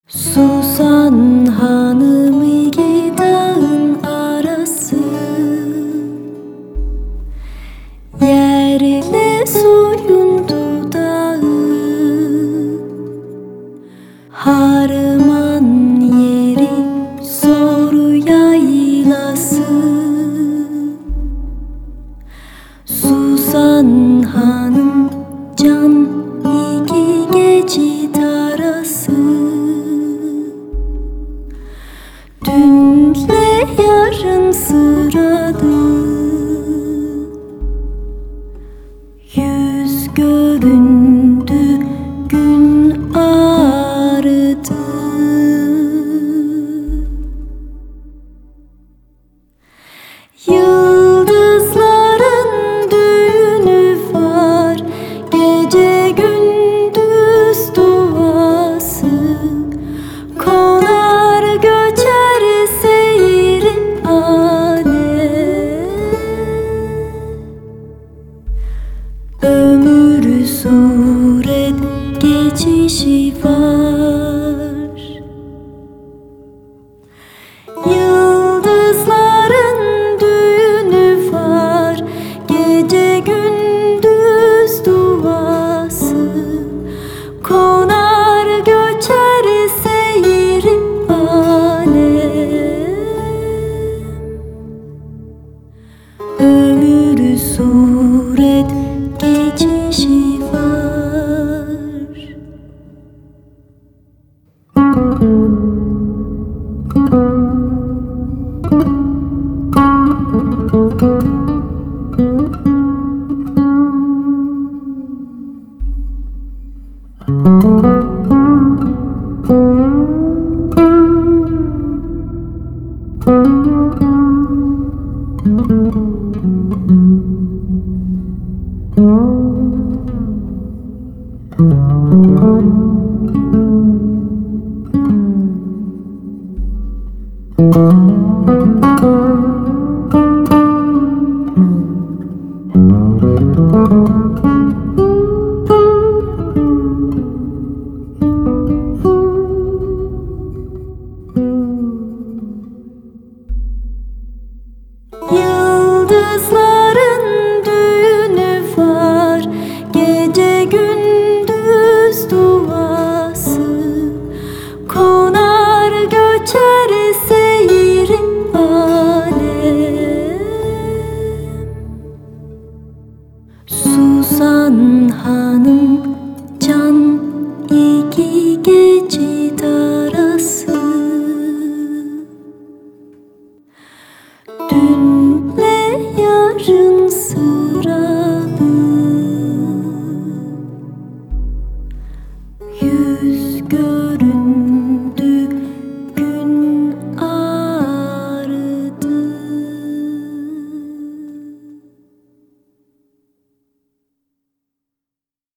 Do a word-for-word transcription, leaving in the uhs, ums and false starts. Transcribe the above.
Susan hanım iki dağın arası, yerle soyundu dağı. Harman yeri soru yaylası, Susan hanım can iki geçit arası. Dünle yarın sıradı, yüz göründü, gün ağrıdı. Yıldızların düğünü var, gece gündüz duası. Konar göçer seyri alem, ömür suret geçişi var. Yıldızların düğünü var, gece gündüz duası. Konar göçer seyri alem, ömür suret geçişi var. Yıldızların düğünü var, gece gündüz duası. Konar göçer seyri alem, Susan hanım can iki geçit arası. Dün